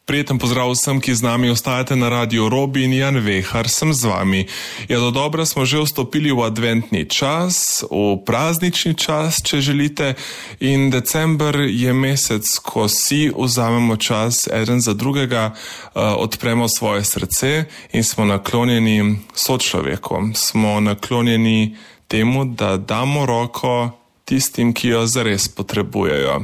Prijeten pozdrav vsem, ki z nami ostajate na Radiu Robi in Jan Vehar sem z vami. Dodobra smo že vstopili v adventni čas, v praznični čas, če želite, in december je mesec, ko si vzamemo čas eden za drugega, odpremo svoje srce in smo naklonjeni sočloveku. Smo naklonjeni temu, da damo roko tistim, ki jo zares potrebujejo.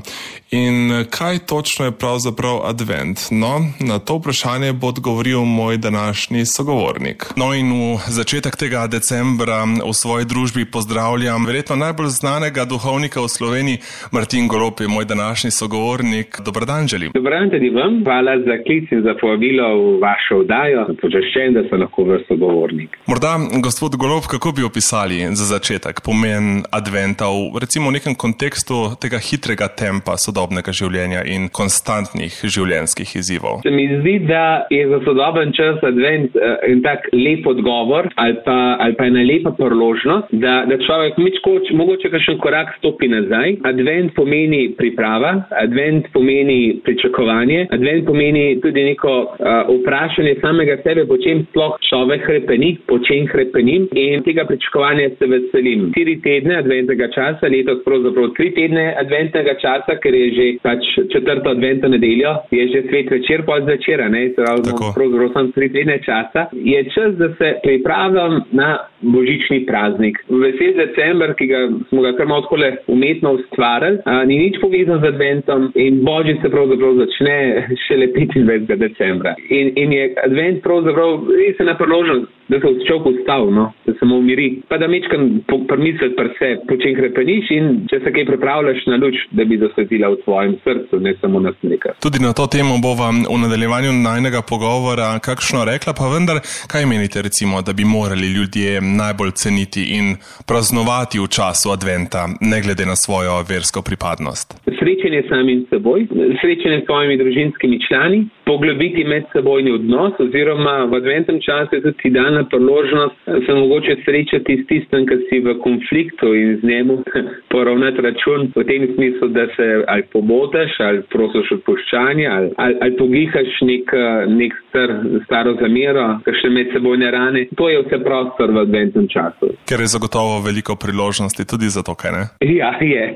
In kaj točno je pravzaprav advent? No, na to vprašanje bo odgovoril moj današnji sogovornik. No in v začetek tega decembra v svoji družbi pozdravljam verjetno najbolj znanega duhovnika v Sloveniji, Martin Golob je moj današnji sogovornik. Dober dan želim. Dober dan tudi vam. Hvala za klic in za povabilo v vašo oddajo. Počaščen, da sem lahko vaš sogovornik. Morda, gospod Golob, kako bi opisali za začetek pomen adventa v nekem kontekstu tega hitrega tempa sodobnega življenja in konstantnih življenjskih izzivov? Se mi zdi, da je za sodoben čas advent en tak lep odgovor ali pa ena lepa priložnost, da človek mogoče kakšen korak stopi nazaj. Advent pomeni priprava, advent pomeni pričakovanje, advent pomeni tudi neko vprašanje samega sebe, po čem sploh človek hrepeni, po čem hrepenim, in tega pričakovanja se veselim. 4 tedne adventnega časa, letos pravzaprav 3 tedne adventnega časa, ker je že 4. adventno nedeljo, je že svet večer pol zvečera, pravzaprav sem 3 tedne časa, je čas, da se pripravim na božični praznik. Vesel december, ki smo ga kar malo takole umetno ustvarili, ni nič povezan z adventom in božič se pravzaprav začne šele 25. decembra. In je advent pravzaprav res ena priložnost, da se človek ustavi, da se mu umiri, pa da mečkam premisliti pri sebi, po čem hrepeniš in če se kaj pripravljaš na luč, da bi zasvetila v svojem srcu, ne samo na smrekah. Tudi na to temo bova v nadaljevanju najnega pogovora kakšno rekla, pa vendar, kaj menite recimo, da bi morali ljudje najbolj ceniti in praznovati v času adventa, ne glede na svojo versko pripadnost? Srečanje samim seboj, srečanje s svojimi družinskimi člani, poglobiti medsebojni odnos, oziroma v adventnem času je tudi dana priložnost se mogoče srečati s tistim, ki si v konfliktu in z njemu poravnati račun v tem smislu, da se ali pobotaš, ali prosiš odpuščanje, ali pogihaš nek staro zamero, kakšne medsebojne rane. To je vse prostor v adventnem času. Ker je zagotovo veliko priložnosti tudi za to, kaj ne? Ja,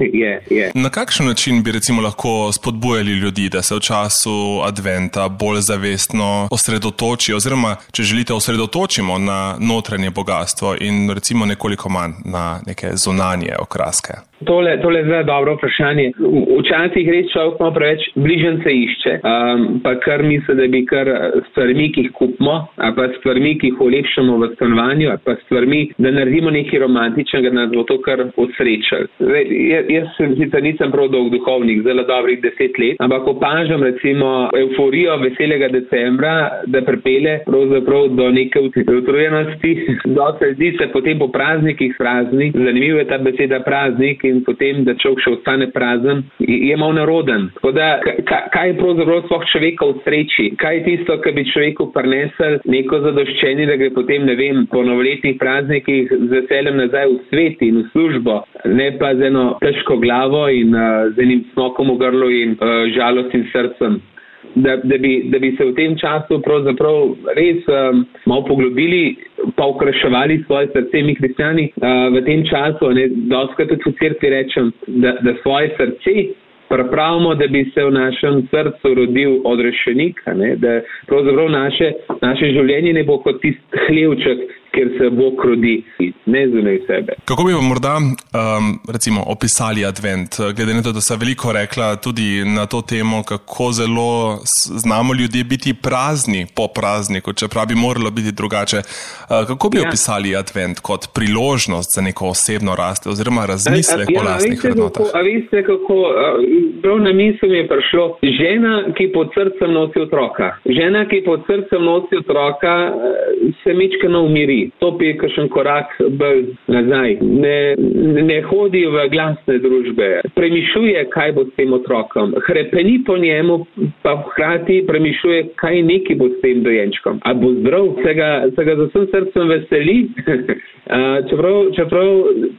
je. Na kakšen način bi recimo lahko spodbujali ljudi, da se v času adventa bolj zavestno osredotočijo, oziroma, če želite, osredotočimo na notranje bogatstvo in recimo nekoliko manj na neke zunanje okraske? Tole je zelo dobro vprašanje. Včasih res človek malo preveč bližnjice išče, pa kar misli, da bi kar stvarmi, ki jih kupimo, ali pa stvarmi, ki jih olepšamo v stanovanju, ali pa stvarmi, da naredimo nekaj romantičnega, da bo to kar osrečali. Jaz sicer nisem prav dolg duhovnik, zelo dobrih 10 let, ampak opažam recimo euforijo veselega decembra, da pripelje pravzaprav do neke utrujenosti. Dosti zdi se potem po praznikih prazni, zanimivo je ta beseda praznik, in potem, da človek še ostane prazen, je malo naroden. Tako da, kaj je pravzaprav sploh človeka v sreči? Kaj je tisto, kar bi človeku prinesel neko zadoščenje, da gre potem, po novoletnih praznikih z veseljem nazaj v svet in v službo, ne pa z eno težko glavo in z enim smokom v grlu in žalostnim srcem. Da bi se v tem času pravzaprav res malo poglobili, pa okraševali svoje srce. Mi kristjani v tem času, dostikrat tudi v cerkvi rečem, da svoje srce pripravimo, da bi se v našem srcu rodil odrešenik, da pravzaprav naše življenje ne bo kot tisti hlevček, kjer se Bog rodi, ne zunaj sebe. Kako bi vam morda recimo opisali advent, glede na to, da ste veliko rekla tudi na to temo, kako zelo znamo ljudje biti prazni po prazniku, čeprav bi moralo biti drugače. Kako bi opisali advent kot priložnost za neko osebno rast oziroma razmislek o lastnih vrednotah? A veste kako, prav na misel mi je prišlo, žena, ki pod srcem nosi otroka. Žena, ki pod srcem nosi otroka, se mečkano umiri. stopi kakšen korak bolj nazaj, ne hodi v glasne družbe, premišljuje, kaj bo s tem otrokom, hrepeni po njemu, pa hkrati premišljuje, kaj neki bo s tem dojenčkom. A bo zdrav, se ga z vsem srcem veseli, čeprav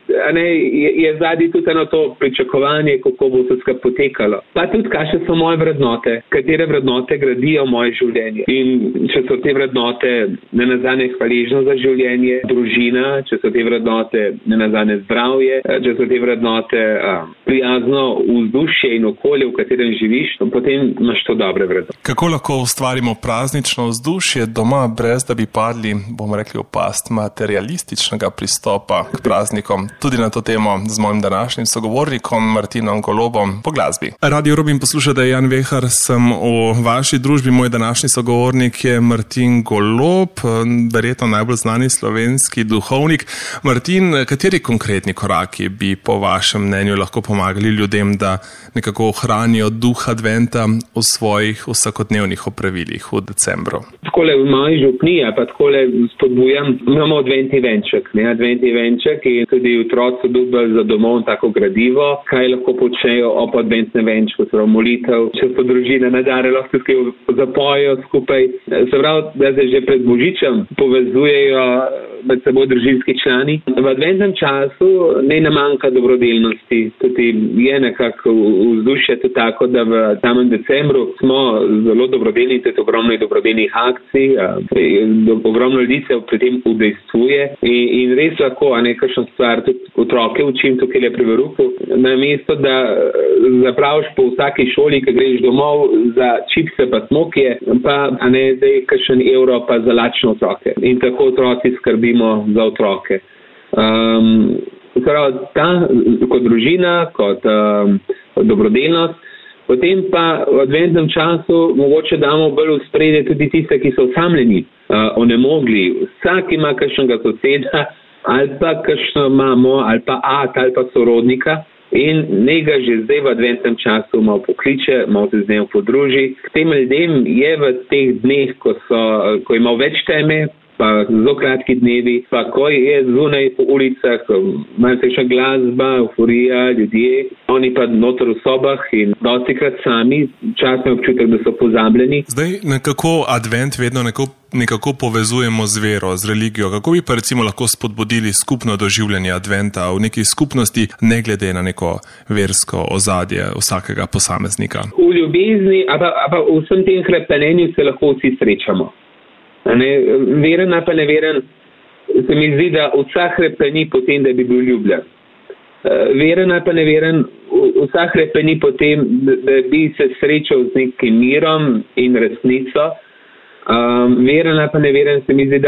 je zadnji tudi eno to pričakovanje, kako bo se skupaj potekalo. Pa tudi, kakšne so moje vrednote, katere vrednote gradijo moje življenje. In če so te vrednote nenazadnje hvaležnost za življenje, družina, če so te vrednote nenazadnje zdravje, če so te vrednote prijazno vzdušje in okolje, v katerem živiš, potem imaš to dobre vrednote. Kako lahko ustvarimo praznično vzdušje doma, brez da bi padli, bomo rekli, v past materialističnega pristopa k praznikom? Tudi na to temo z mojim današnjim sogovornikom Martinom Golobom po glasbi. Radio Robin poslušate, Jan Vehar, sem v vaši družbi. Moj današnji sogovornik je Martin Golob, verjetno najbolj znani slovenski duhovnik. Martin, kateri konkretni koraki bi po vašem mnenju lahko pomagali ljudem, da nekako ohranijo duh adventa v svojih vsakodnevnih opravilih v decembru? Takole v moji župniji, pa takole spodbujam, imamo adventni venček in tudi otroci dobili za domov tako gradivo, kaj lahko počnejo ob adventnem venčku, torej molitev, če so družine nadare, lahko zapojejo skupaj. Se pravi, da se že pred Božičem povezujejo med seboj družinski člani. V adventnem času ne manjka dobrodelnosti. Tudi je nekako vzdušje tudi tako, da v samem decembru smo zelo dobrodelni, tudi ogromno dobrodelnih akcij, ogromno ljudi se pri tem udejstvuje in res lahko nekakšno stvar tudi otroke učim tukaj le pri veruku. Namesto, da zapraviš po vsaki šoli, ki greš domov za čipse pa smokije, pa zdaj kakšen evro pa za lačne otroke. In tako otroci skrbimo za otroke. Kot družina, kot dobrodelnost. Potem pa v adventnem času mogoče damo bolj v spredje tudi tiste, ki so osamljeni, onemogli. Vsak ima kakšnega soseda ali pa kakšno mamo ali pa ali pa sorodnika in njega že zdaj v adventnem času malo pokliče, malo se z njim podruži. K tem ljudem je v teh dneh, ko ima več teme, pa zelo kratki dnevi, pa ko je zunaj po ulicah, malo se še glasba, euforija, ljudje, oni pa noter v sobah in dostikrat sami, včasih občutek, da so pozabljeni. Zdaj nekako advent vedno nekako povezujemo z vero, z religijo. Kako bi pa recimo lahko spodbudili skupno doživljanje adventa v neki skupnosti, ne glede na neko versko ozadje vsakega posameznika? V ljubezni, pa v vsem tem hrepenenju se lahko vsi srečamo. Veren ali pa neveren, se mi zdi, da vsak hrepeni potem, da bi bil ljubljen. Veren ali pa neveren, vsak hrepeni potem, da bi se srečal z nekim mirom in resnico. Veren ali pa neveren, se mi zdi,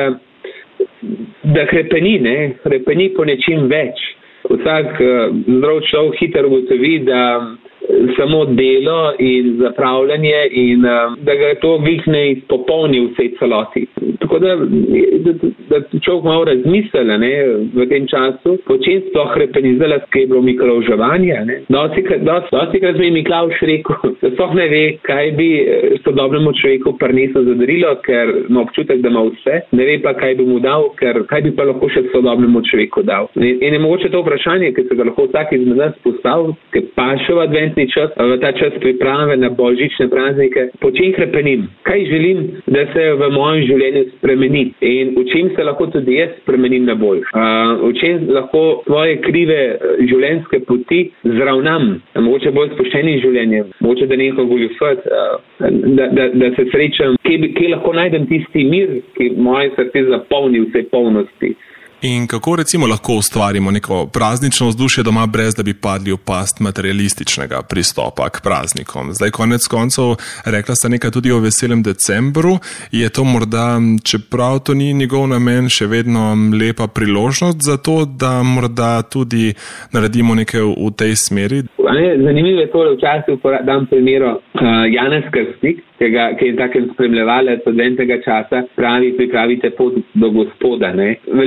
da hrepeni po nečim več. Vsak zdrav človek hitro ugotovi, da samo delo in zapravljanje in da ga to vihne izpopolni vsej celoti. Tako da človek malo razmisle v tem času, po čem sploh hrepenizela, kaj je bilo mikroževanje. Dostikrat mi Miklavž rekel, da sploh ne ve, kaj bi sodobnemu človeku prinesel za darilo, ker ima občutek, da ima vse, ne ve pa, kaj bi mu dal, ker kaj bi pa lahko še sodobnemu človeku dal. In je mogoče to vprašanje, ki se ga lahko vsak izmed nas postavil, ki paše v adventni čas, v ta čas priprave na božične praznike, po čem hrepenim, kaj želim, da se v mojem življenju spremeni in v čem se lahko tudi jaz spremenim na bolj. V čem lahko svoje krive življenjske poti zravnam, mogoče bolj spoštenim življenjem, mogoče da nekaj goljufati, da se srečam, kje lahko najdem tisti mir, ki moje srce zapolni vse polnosti. In kako recimo lahko ustvarimo neko praznično vzdušje doma, brez da bi padli v past materialističnega pristopa k praznikom? Zdaj konec koncev, rekla sta nekaj tudi o veselem decembru. Je to morda, čeprav to ni njegov namen, še vedno lepa priložnost za to, da morda tudi naredimo nekaj v tej smeri? Zanimivo je to, da včasih dam primero Janez Krstnik, ki je takem spremljevalec adventnega časa, pravi, pripravite pot do Gospoda. Veliko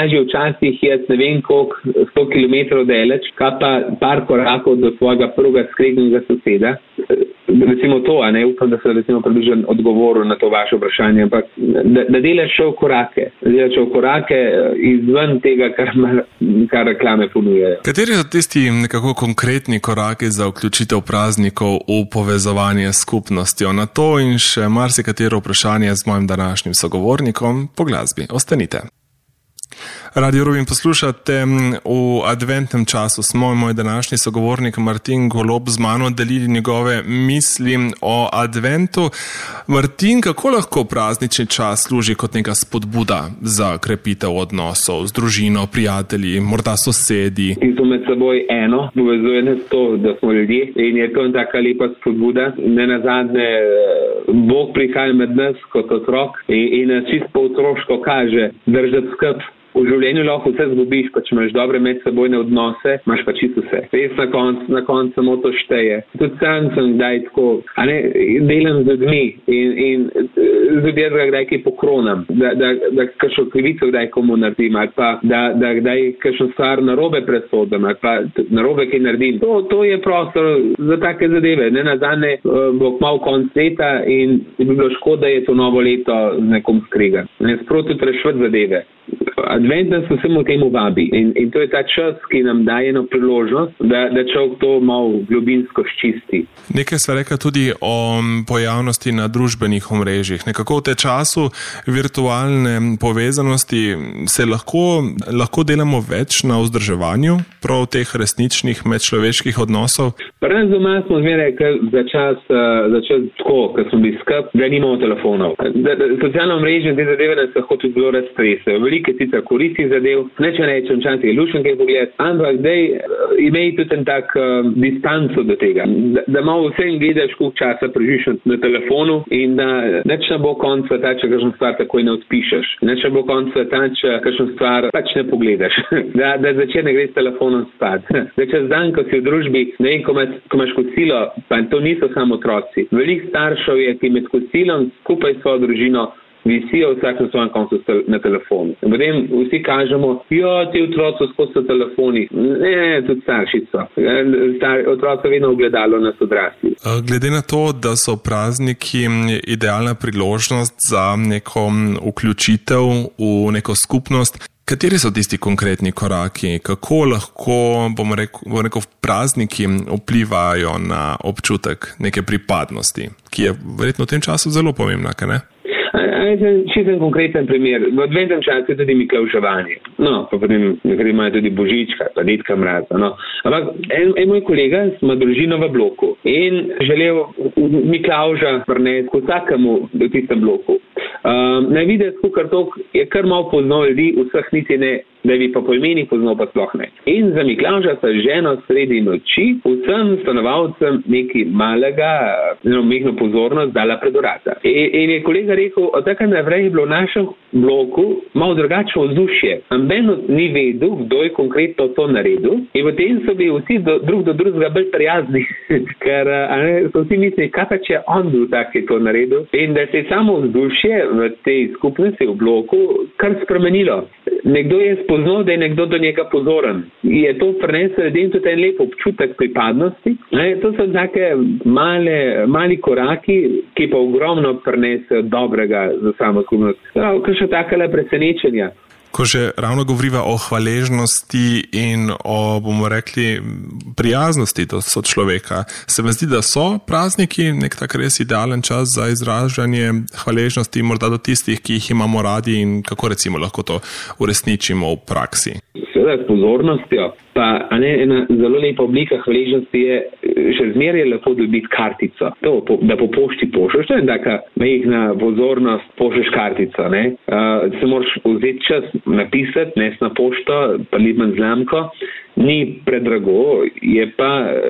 lažje včasih je, ne vem koliko, 100 km daleč, kaj pa par korakov do svojega prvega skregnega soseda. Recimo to, a ne, upam, da se recimo približno odgovoril na to vaše vprašanje, ampak da delaš še v korake izven tega, kar reklame ponujajo. Kateri so tisti nekako konkretni koraki za vključitev praznikov v povezovanje s skupnostjo? Na to in še marsikatero vprašanje z mojim današnjim sogovornikom po glasbi. Ostanite. Radio Rubin poslušate, v adventnem času smo moj današnji sogovornik Martin Golob z mano delili njegove misli o adventu. Martin, kako lahko praznični čas služi kot neka spodbuda za krepitev odnosov z družino, prijatelji, morda sosedi? In so med seboj eno, povezuje nas to, da smo ljudje in je to taka lepa spodbuda. Nenazadnje Bog prihaja med nas kot otrok in čisto po otroško kaže držati skrb. V življenju lahko vse zgubiš, pa če imaš dobre medsebojne odnose, imaš pa čisto vse. Res na koncu samo to šteje. Tudi sam sem kdaj tako, delam z ljudmi in z ljudje kdaj kaj pokronam, da kakšno krivico kdaj komu naredim, ali pa da kdaj kakšno stvar narobe presodim, ali pa narobe kaj naredim. To je prostor za take zadeve. Nenazadnje bo kmalu konc leta in bi bilo škoda, da je to novo leto z nekom skregan. Sproti rešiti zadeve. Advent nas vsemu temu vabi in to je ta čas, ki nam daje eno priložnost, da človek to malo globinsko ščisti. Nekaj sva rekla tudi o pojavnosti na družbenih omrežjih. Nekako v tem času virtualne povezanosti se lahko delamo več na vzdrževanju prav teh resničnih medčloveških odnosov. Pri nas doma smo zmeraj za čas tako, ker smo bili skup, da nimamo telefonov. Socialno omrežje te zadeve nas lahko tudi zelo raztresejo. Velike sicer koristi zadev, neče rečem, včasih je lušen kaj pogled, ampak dej imej tudi en tak distanco do tega, da malo vsem gledaš, koliko časa preživiš na telefonu in da neč ne bo konc sveta, če kakšno stvar takoj ne odpišeš. Neč ne bo konc sveta, če kakšno stvar pač ne pogledaš. Da začer ne gre s telefonom spat. Da čez dan, ko si v družbi, ne vem, ko imaš kosilo, pa to niso samo otroci. Veliko staršev je, ki med kosilom skupaj s svojo družino visijo vsak na svojem koncu na telefonu. Potem vsi kažemo, ti otroci skozi telefoni. Ne, tudi starši so. Otroci vedno ogledalo nas odrasli. Glede na to, da so prazniki idealna priložnost za neko vključitev v neko skupnost, kateri so tisti konkretni koraki? Kako lahko, bomo rekel, prazniki vplivajo na občutek neke pripadnosti, ki je verjetno v tem času zelo pomembna, kaj ne? Čisto konkreten primer. V adventnem času je tudi Miklavževanje. No, pa potem nekaj imajo tudi Božička, pa Dedka Mraza. No. Ampak en moj kolega ima družino v bloku in želel Miklavža prinesti vsakemu v tistem bloku. Na videti, kar je kar malo poznal ljudi, vseh niti ne, da bi pa po imeni poznal, pa sploh ne. In za Miklavža sa ženo sredi noči vsem stanovalcem nekaj malega, mehno pozornost dala pred vrata. In je kolega rekel, od takrat naprej je bilo v našem bloku malo drugačno vzdušje. Noben ni vedel, kdo je konkretno to naredil in potem so bili vsi drug do drugega bolj prijazni, ker so vsi mislili, kaj pa če on bil tak, ki je to naredil. In da se je samo vzdušje v tej skupnosti v bloku kar spremenilo. Nekdo je spoznal, da je nekdo do njega pozoren. Je to prineslo ljudem tudi en lep občutek pripadnosti. To so take mali koraki, ki pa ogromno prinesejo dobrega za samo skupnost. Kakšno takele presenečenja. Ko že ravno govoriva o hvaležnosti in o, bomo rekli, prijaznosti do sočloveka, se mi zdi, da so prazniki nek tak res idealen čas za izražanje hvaležnosti morda do tistih, ki jih imamo radi in kako recimo lahko to uresničimo v praksi. Seveda s pozornostjo, pa ena zelo lepa oblika hvaležnosti je, še zmeraj je lepo dobiti kartico. To, da po pošti pošleš, to je taka mehna pozornost, pošleš kartico. Se moraš vzeti čas napisati, nes na pošto, pa liben znamko, ni predrago, je pa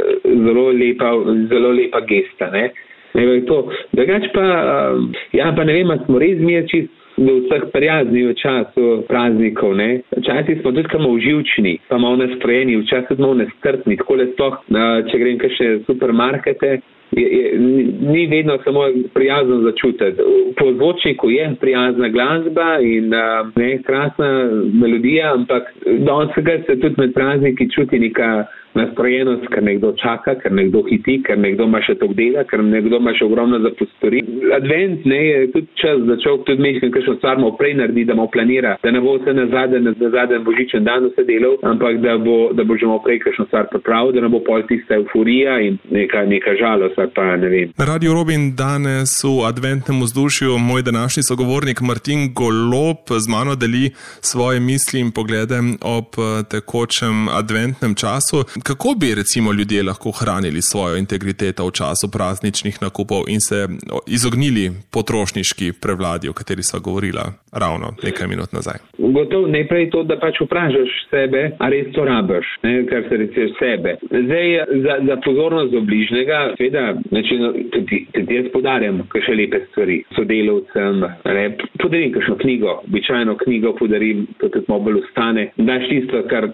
zelo lepa gesta. Drugač pa, pa ne vem, smo res zmerči do vseh prijazni v času praznikov. Včasih smo tudi malo živčni, pa malo nasprejeni, včasih malo nestrpni. Takole sploh, če grem kakšne supermarkete, ni vedno samo prijazno začutiti. Po zvočniku je prijazna glasba in krasna melodija, ampak danes se tudi med prazniki čuti neka nastrojenost, ker nekdo čaka, ker nekdo hiti, ker nekdo ima še toliko dela, ker nekdo ima še ogromno za postoriti. Advent je tudi čas, da človek tudi mislim, kakšno stvar malo prej naredi, da malo planira, da ne bo vse na zadnji božičen dan vse delal, ampak da bo že malo prej kakšno stvar pripravil, da ne bo pol tista euforija in neka žalost, pa ne vem. Na Radio Robin danes v adventnem vzdušju moj današnji sogovornik Martin Golob z mano deli svoje misli in poglede ob tekočem adventnem času. Kako bi recimo ljudje lahko hranili svojo integriteto v času prazničnih nakupov in se izognili potrošniški prevladi, o kateri sva govorila ravno nekaj minut nazaj? Gotovo najprej to, da pač vprašaš sebe, a res to rabiš, kar se reče sebe. Zdaj, za pozornost do bližnjega, seveda, tudi jaz podarjam kakšne lepe stvari sodelavcem, podarim kakšno knjigo, običajno knjigo podarim, to tudi malo bolj ostane. Daš tisto, kar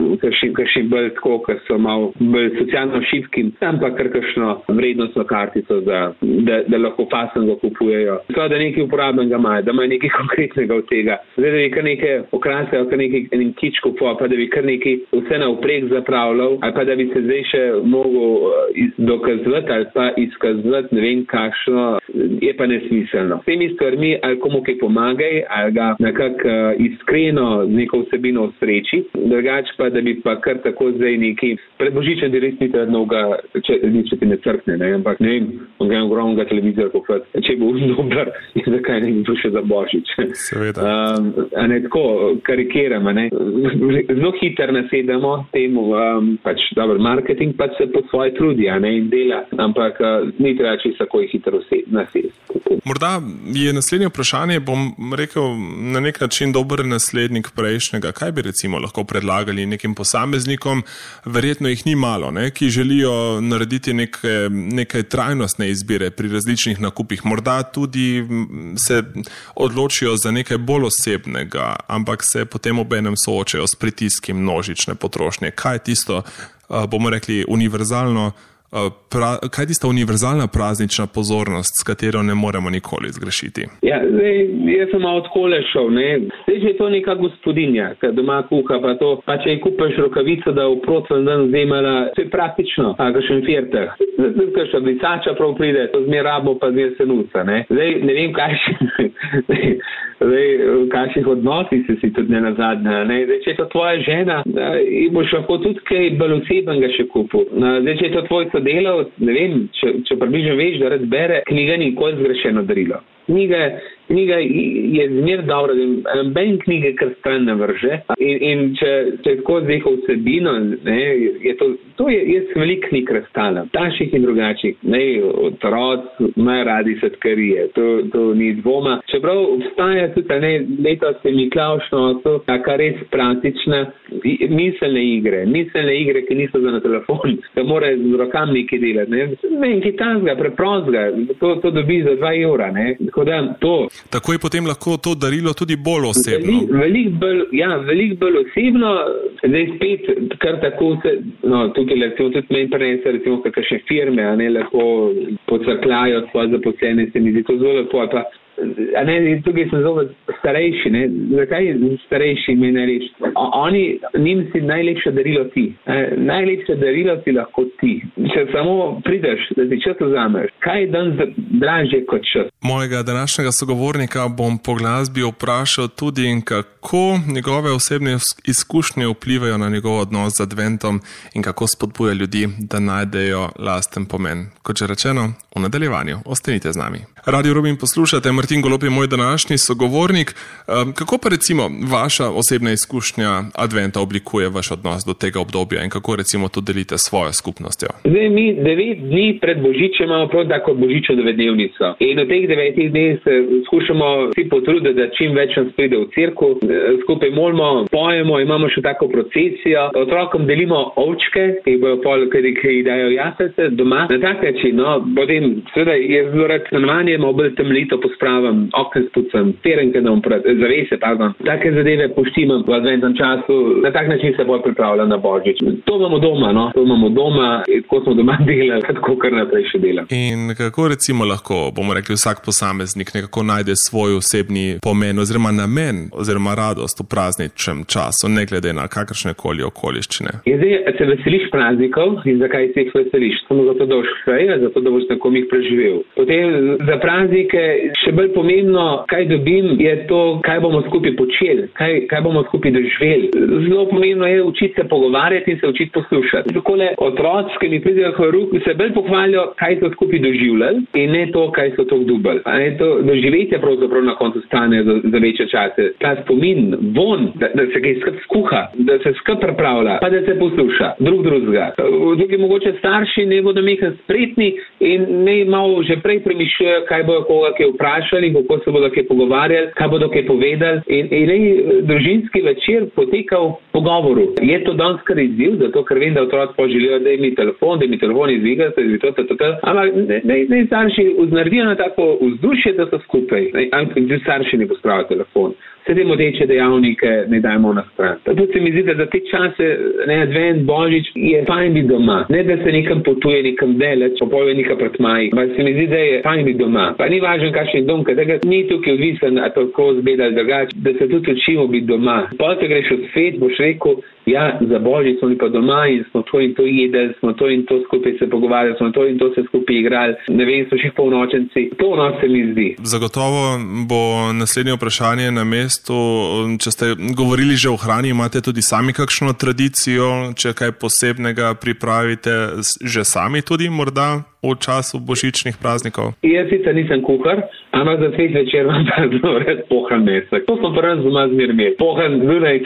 še bolj tako, ker so malo bolj socialno šibki, tam pa kar kakšno vrednostno kartico, da lahko pasno kupujejo. To, da nekaj uporabnega imajo, da imajo nekaj konkretnega od tega. Zdaj, da bi kar nekaj okrasjajo, kar nekaj enim kičku pa da bi kar nekaj vse na vprek zapravljal, ali pa da bi se zdaj še mogel dokazovati ali pa izkazovati, ne vem kakšno, je pa nesmiselno. S temi stvarmi ali komu kaj pomagaj, ali ga nekako iskreno z neko vsebino osreči, drugače pa, da bi pa kar tako zdaj neki predbožičen direktni trdnoga, če ti ne crkne, ne, ampak ne vem, on ga je ogromnega televizora pokrat, če bo dober, zakaj ne bi to še za božič. Seveda. A ne tako karikiram, ne. Zelo hiter nasedamo temu, pač dober marketing pač se po svoje trudi, a ne, in dela, ampak ni treba čisto tako hitro nasesti. Morda je naslednje vprašanje, bom rekel, na nek način dober naslednik prejšnjega. Kaj bi recimo lahko predlagali nekim posameznikom, verjetno jih ni malo, ne, ki želijo narediti nekaj trajnostne izbire pri različnih nakupih. Morda tudi se odločijo za nekaj bolj osebnega, ampak se potem obenem soočajo s pritiski množične potrošnje. Kaj je tisto, bomo rekli, univerzalno, kaj je tista univerzalna praznična pozornost, s katero ne moremo nikoli zgrešiti? Ja, zdaj, jaz sem malo odkole šel, ne. Zdaj, če je to neka gospodinja, ki doma kuha, pa to, pa če ji kupaš rokavico, da v procelj dan vzemala, to je praktično, kakšen firtah. Kakšna blicača prav pride, to zmer rabo, pa zmer senuca, ne. Zdaj, ne vem, v kakšnih odnosih si tudi ne nazadnja, ne. Zdaj, če je to tvoja žena, boš lahko tudi kaj bolj osebenega še kupil. Zdaj, če je to tvoj sodelavc, ne vem, če približno veš, da rad bere, knjiga ni nikoli zgrešeno darilo. Knjiga je zmer dobro, da noben knjige kar stran ne vrže in če tako zdaj vsebino, jaz veliko knjig razstavljam, takšnih in drugačnih, otroci imajo radi sladkarije, to ni dvoma. Čeprav obstaja tudi letos je Miklavšno, taka res praktična miselne igre, ki niso za na telefon, da mora z rokami nekaj delati, ne, kaj tazga, preprostga, to dobi za 2 evra, ne. Tako je potem lahko to darilo tudi bolj osebno. Veliko bolj osebno, zdaj spet kar tako se, tukaj recimo tudi meni prenese, recimo kakšne firme, a ne lahko pocrkljajo svoje zaposlene, se mi zdi to zelo lepo, pa tukaj sem zelo starejši, ne, zakaj starejši mi najlepši? Njim si najlepše darilo ti. Najlepše darilo si lahko ti. Če samo prideš, da si čas vzameš, kaj je dan dražje kot čas? Mojega današnjega sogovornika bom po glasbi vprašal tudi, kako njegove osebne izkušnje vplivajo na njegov odnos z adventom in kako spodbuja ljudi, da najdejo lasten pomen. Kot že rečeno, v nadaljevanju ostanite z nami. Radio Robin poslušate, Martin Golob je moj današnji sogovornik. Kako pa recimo vaša osebna izkušnja adventa oblikuje vaš odnos do tega obdobja in kako recimo to delite s svojo skupnostjo? Zdaj, mi 9 dni pred Božičem imamo prav tako Božično 9-dnevnico. In v teh 9 dneh se skušamo vsi potruditi, da čim več nas pride v cerkev, skupaj molimo, pojemo, imamo še tako procesijo. Otrokom delimo ovčke, ki jih dajo jaslice doma. Na tak način, potem seveda je zelo rad stanovanje stanovanje malo bolj temeljito pospravim, okna spucam, terenke zavese, take zadeve poštimam v adventnem času, na tak način se bolj pripravljam na Božič. To imamo doma, no? To imamo doma, tako smo doma delali, tako kar naprej še delam. In kako recimo lahko, bomo rekli, vsak posameznik nekako najde svoj osebni pomen oziroma namen oziroma radost v prazničnem času, ne glede na kakršne koli okoliščine? Zdaj, se veseliš praznikov in zakaj se jih veseliš? Samo zato, da boš hreja, zato, da boš nekom jih preživel. Potem za praznike še bolj pomembno, kaj dobim, je to, kaj bomo skupaj počeli, kaj bomo skupaj doživeli. Zelo pomembno je učiti se pogovarjati in se učiti poslušati. Takole otroci, ki mi pridejo k ruku, se bolj pohvalijo, kaj so skupaj doživljali in ne to, kaj so to dubali. Doživetje pravzaprav na koncu stane za večje čase. Ta spomin, von, da se kaj skup skuha, da se skup pripravlja, pa da se posluša drugega. Drugi mogoče starši ne bodo mehko spretni in ne malo že prej premišljajo, kaj bodo koga kaj vprašali, kako se bodo kaj pogovarjali, kaj bodo kaj povedali in družinski večer poteka v pogovoru. Je to danes kar izziv, zato ker vem, da otroci poželijo, da mi telefon izviga, ampak ne starši naredijo na tako vzdušje, da so skupaj. Starši ne pospravijo telefon. Vse te moteče dejavnike ne dajmo na stran. Tudi se mi zdi, da za te čase, advent, Božič, je fajn biti doma. Ne, da se nekam potuje, nekam deleč, popolje nekaj pretmaji. Pa se mi zdi, da je fajn biti doma. Pa ni važno, kakšen dom, ker ni tukaj odvisen, a tako zbeda ali drugače, da se tudi učimo biti doma. Potem greš v svet, boš rekel, ja, za Božič smo pa doma in smo to in to jedeli, smo to in to skupaj se pogovarjali, smo to in to se skupaj igrali. Ne vem, so še polnočenci. To se mi zdi. Zagotovo bo naslednje vprašanje na mestu. Če ste govorili že o hrani, imate tudi sami kakšno tradicijo, če kaj posebnega pripravite že sami tudi morda v času božičnih praznikov? Jaz sicer nisem kuhar, ampak za svet večer vam pa zelo red pohan mesek. To smo prvi doma zmer imeli. Pohan zunajc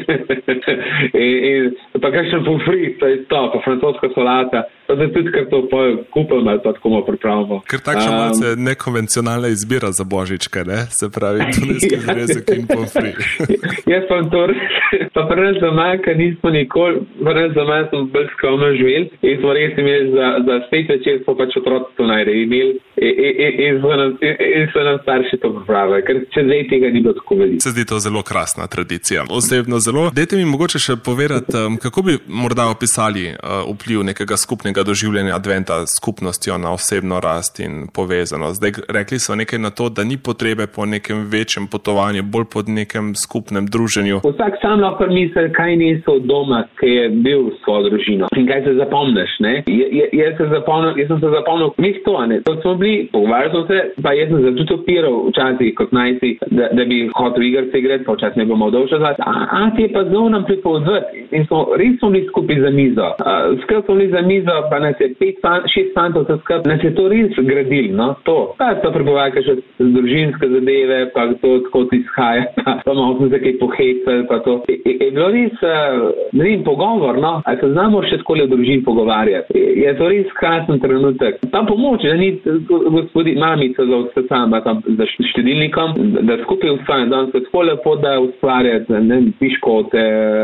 in pa kakšen pomfrit, to je to, pa francoska solata, pa zdaj tudi kar to kupam ali pa tako malo pripravimo. Ker takšna malce nekonvencionalna izbira za božička, ne? Se pravi, tunejski zrezek in pomfrit. Jaz pa to pa prvi doma, ker nismo nikoli, prvi doma smo bolj skromno živeli in smo res imeli za svet večer smo pač otroci to najrej imeli in so nam starši to pripravili, ker če zdaj tega ni bilo tako veliko. Se zdi to zelo krasna tradicija. Osebno zelo. Dajte mi mogoče še povedati, kako bi morda opisali vpliv nekega skupnega doživljanja adventa s skupnostjo na osebno rast in povezanost. Zdaj rekli so nekaj na to, da ni potrebe po nekem večjem potovanju, bolj po nekem skupnem druženju. Vsak sam lahko misli, kaj niso doma, ki je bil s svojo družino in kaj se zapomniš, ne? Jaz sem se zapomnil mesto, ne? To smo bili, pogovarjali smo se, pa jaz sem se tudi opiral včasih kot najsi, da bi hotel igrice igrati, pa včasih ne bomo dolžati. Ti je pa zelo nam pripovedati in res smo bili skupaj za mizo. Skrb smo bili za mizo, pa nas je 5-6 fantov se skrb, nas je to res gradili, no, to. Pa so pripovedali še družinske zadeve, pa to tako izhaja, pa malo smo se kaj pohecali, pa to. Je bilo res, pogovor, no, ali se znamo še skoli o družini pogovarjati. Je to res krasen trenutek. Ta pomoč, da ni mamica za vse sama tam za štedilnikom, da skupaj ustvarjati, da se tako lepo da ustvarjati, ne, piškote,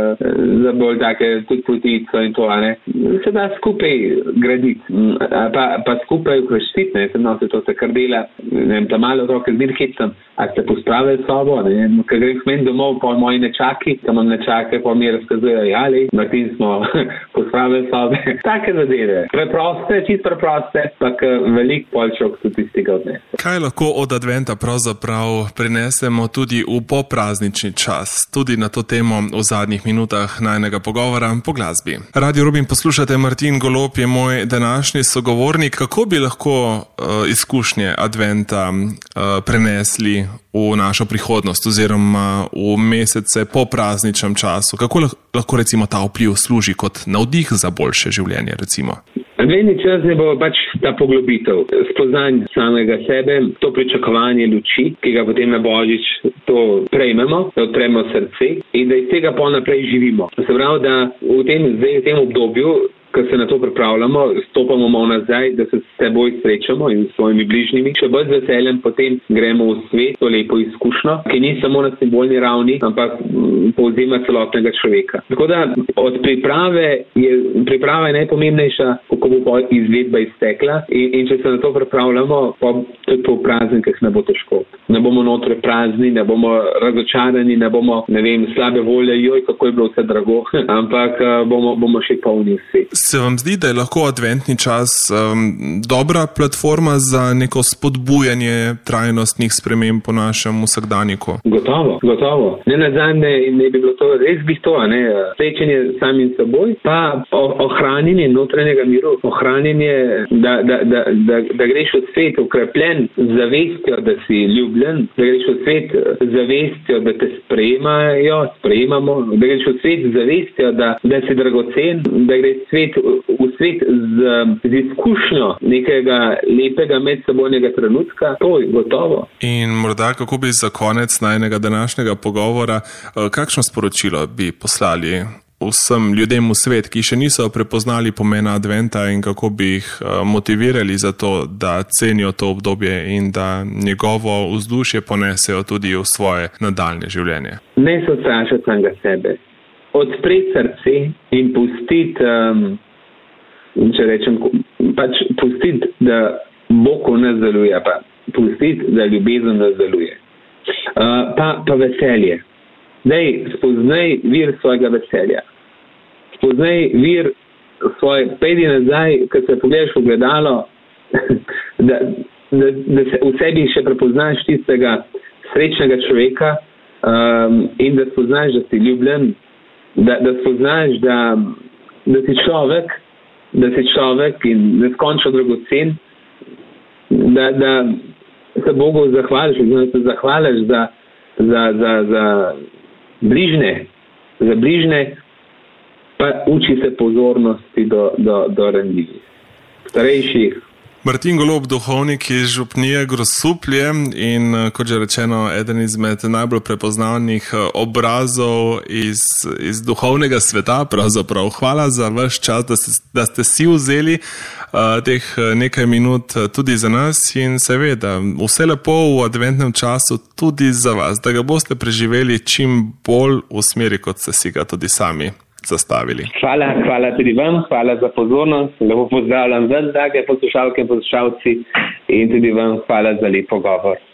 za bolj take, tudi potico in to, ne. Se da skupaj graditi, pa skupaj ukrštiti, ne, to se kar dela, ne vem, ta malo otroke zbir hecam, a ste pospravili sobo, ne, ker grem k meni domov, pa moji nečaki, tam imam nečake, pa mi razkazujejo, jali, Martin smo pospravili sobe, take zadeve, čist preproste, pa velik polčok tudi iz tega odnese. Kaj lahko od adventa pravzaprav prinesemo tudi v popraznični čas? Tudi na to temo v zadnjih minutah najnega pogovora po glasbi. Radio Robin poslušate, Martin Golob je moj današnji sogovornik. Kako bi lahko izkušnje adventa prenesli v našo prihodnost oziroma v mesece po prazničnem času? Kako lahko recimo ta vpliv služi kot navdih za boljše življenje recimo? Adventni čas je bo pač ta poglobitev, spoznanje samega sebe, to pričakovanje luči, ki ga potem na Božič to prejmemo, da odpremo srce in da iz tega pa naprej živimo. Se pravi, da v tem obdobju ko se na to pripravljamo, stopamo malo nazaj, da se s seboj srečamo in s svojimi bližnjimi. Še bolj z veseljem potem gremo v svet, to lepo izkušnjo, ki ni samo na simbolni ravni, ampak povzema celotnega človeka. Tako da od priprava je najpomembnejša, kako bo izvedba iztekla in če se na to pripravljamo, pa tudi po praznikih ne bo težko. Ne bomo notre prazni, ne bomo razočarani, ne bomo, slabe volje, kako je bilo vse drago, ampak bomo še polni vsi. Se vam zdi, da je lahko adventni čas dobra platforma za neko spodbujanje trajnostnih sprememb po našem vsakdaniku? Gotovo. Nenazadnje ne bi bilo to, res bi to, srečanje samim seboj, pa ohranjanje notranjega miru, ohranjanje, da greš v svet okrepljen z zavestjo, da si ljubljen, da greš v svet z zavestjo, da te sprejemamo, da greš v svet z zavestjo, da si dragocen, da greš v svet z izkušnjo nekega lepega medsebojnega trenutka, to je gotovo. In morda, kako bi za konec najnega današnjega pogovora, kakšno sporočilo bi poslali vsem ljudem v svet, ki še niso prepoznali pomena adventa in kako bi jih motivirali za to, da cenijo to obdobje in da njegovo vzdušje ponesejo tudi v svoje nadaljne življenje? Ne se odstrašiti samega sebe. Odpreti srce in pustiti, pustiti, da Bog v nas deluje, pa pustiti, da ljubezen nas deluje. Pa veselje. Spoznaj vir svojega veselja. Spoznaj vir pejdi nazaj, ko se pogledaš v gledalo, da se v sebi še prepoznaš tistega srečnega človeka in da spoznaš, da si ljubljen, da spoznaš, da si človek in neskončno dragocen, da se Bogu zahvališ, da se zahvališ za bližne, pa uči se pozornosti do ranljivih, starejših. Martin Golob, duhovnik iz župnije Grosuplje in, kot že rečeno, eden izmed najbolj prepoznavnih obrazov iz duhovnega sveta, pravzaprav. Hvala za vaš čas, da ste si vzeli teh nekaj minut tudi za nas in seveda vse lepo v adventnem času tudi za vas, da ga boste preživeli čim bolj v smeri, kot ste si ga tudi sami zastavili. Hvala tudi vam, hvala za pozornost, lepo pozdravljam vas, drage poslušalke in poslušalci, in tudi vam hvala za lep pogovor.